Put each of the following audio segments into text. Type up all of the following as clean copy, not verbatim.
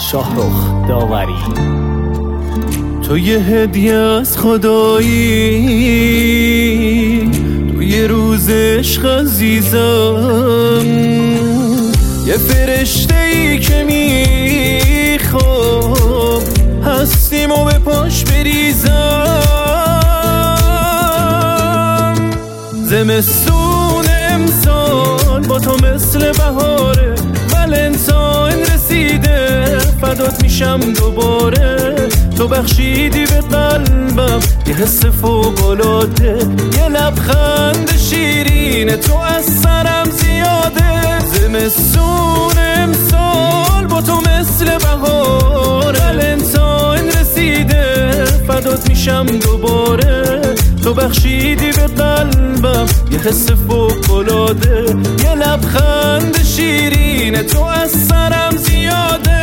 شاهرخ داوری. تو یه هدیه از خدایی، تو یه روز عشق عزیزم، یه فرشته ای که میخوام هستیم و به پاش بریزم. زمستون امسال با تو مثل بهاره، ولنتاین رسیده فدات میشم دوباره. تو بخشیدی به قلبم یه حس فوق‌العاده، یه لبخند شیرین تو از سرم زیاده. زمستون امسال با تو مثل بهاره، ولنتاین رسیده فدات میشم دوباره. تو بخشیدی به قلبم یه حس فوق‌العاده، یه لبخند شیرین تو از سرم زیاده.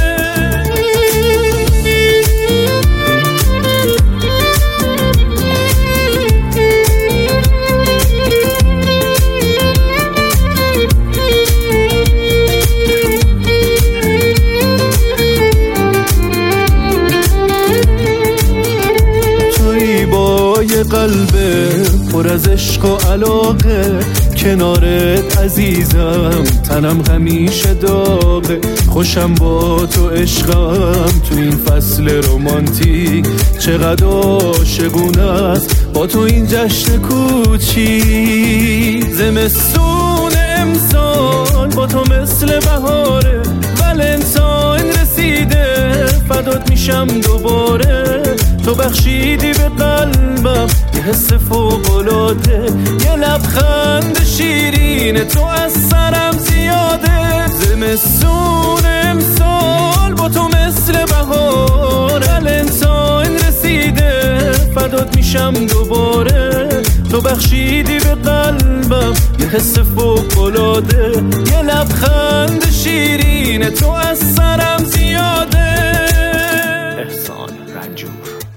یه قلب پر از عشق و علاقه، کنارت عزیزم تنم همیشه داغه. خوشم با تو عشقم تو این فصل رومانتیک، چقدر عاشقونه است با تو این جشن کوچیک. زمستون امسال با تو مثل بهاره، ولنتاین رسیده فدات میشم دوباره. تو بخشیدی به قلبم یه حس فوق‌العاده، یه لبخند شیرین تو از سرم زیاده. زمستون امسال با تو مثل بهاره، ولنتاین رسیده فدات میشم دوباره. تو بخشیدی به قلبم یه حس فوق‌العاده، یه لبخند شیرین تو از سرم زیاده. احسان رنجور.